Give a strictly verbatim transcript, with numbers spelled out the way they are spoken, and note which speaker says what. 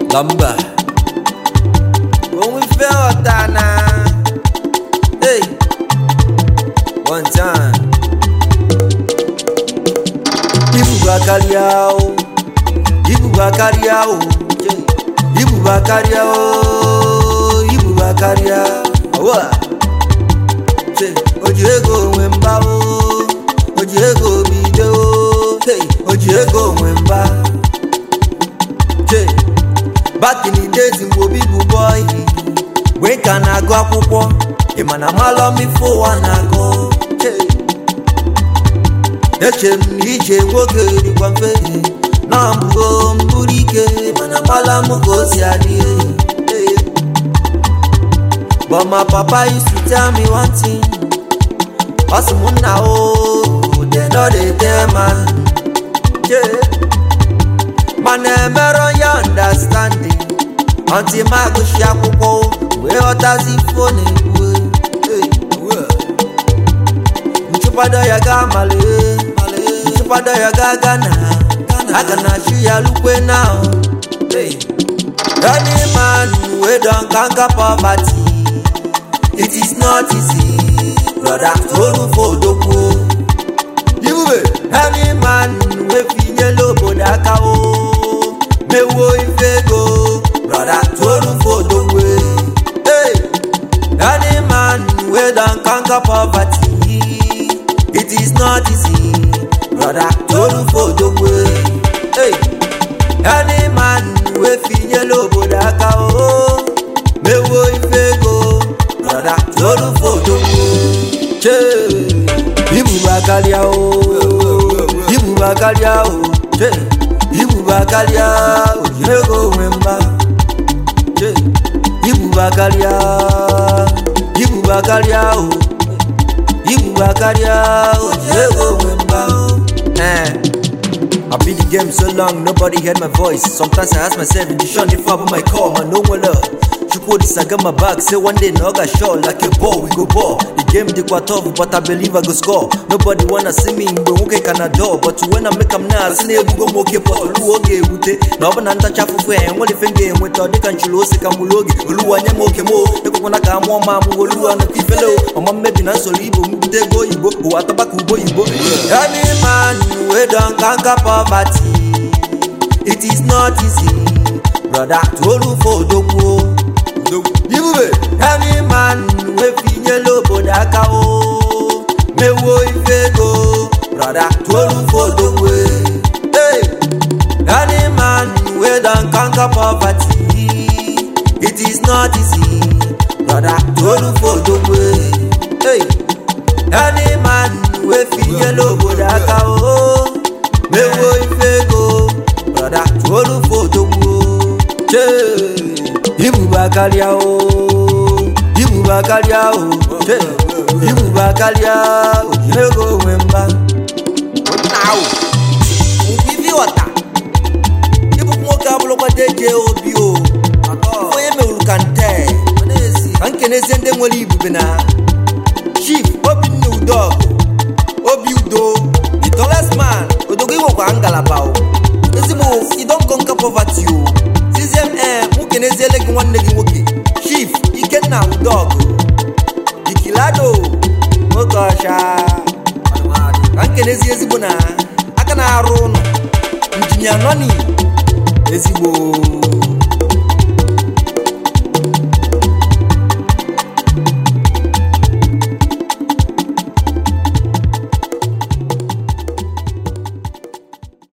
Speaker 1: Lamba. When we fell Tana. Hey. One time. Ibu Bakariao. Ibu Bakariao. Ibu Bakariao. Ibu Bakariao. What? Ojiego Wemba. Ojiego Video. Hey. Ojiego Wemba. Back in the days in Bobby boy, when can I go up? A man a malo me for one I go. H M E J Woke, the one face. Nambo Mburike, man a malamu goes yadi. But my papa used to tell me one thing. Osmona oh, they know they tell man. Man, never you understanding. Until my go shakupo, we others if only way. Chupada yaga male, chupada yaga gana. I cannot see ya look way now. Any man we don't conquer poverty. It is not easy, brother. Told for the you any man we feel yellow bodaka o. Me wo ifego, brother, told for the way. Hey, any man we don't conquer poverty. It is not easy, brother, told for the way. Hey, any man we feel yellow bodaka o. Me wo ifego, brother, told for the way. Che, Ibu Bakaria o, Ibu Bakaria o, che. Ibu Bakaria, Ojiego Wemba. Ibu Bakaria, Ibu Bakaria, Ibu Bakaria, Ojiego Wemba. Eh, I beat the game so long, nobody heard my voice. Sometimes I ask myself, did you shun if I put my call, man, no one love. Chuko this I got my back, say one day no got shot like a ball, we go ball. The game they quite tough, but I believe I go score. Nobody wanna see me, but okay can I do. But when I make them now, I see they go moke pot, lu okay with it. No one anta chafu for him, what if game with all the country loss, Kamulogi, Ulu and Yamoke mo, the Kokona Kamo, Mamu, Ulu and the Kifelo, or my maybe not so libo, they go you go, who are tobacco boy you go. Any man, we don't conquer poverty. It is not easy, brother, to for the war. Any man we feel yellow bodaka o. Me wo ifego, brother, told for the way. Hey, any man we don't conquer poverty. It is not easy, brother, told for the way. Hey, any man we feel yellow bodaka o. Me wo ifego, brother, told for the way. Hey. Ibu Bakaria o, Ibu Bakaria o, Ibu Bakaria o, Ojiego Wemba. Now, Ubivi wata. Ibu mwoka bloka deje obi o. Oye me ulukante. Anke nezende mweli ibu bena. Chief, obi ni udog. Obi udo. The tallest man. Odogo iwo kwa angalaba o. Ezimo, you don't conquer poverty o. Sizem eh. Kenezele one negi woki. Chief, Ikenna dog. Ikilado. Mokosha. Kankenezi ezibona. Akana arono. Engineer noni. Ezibo.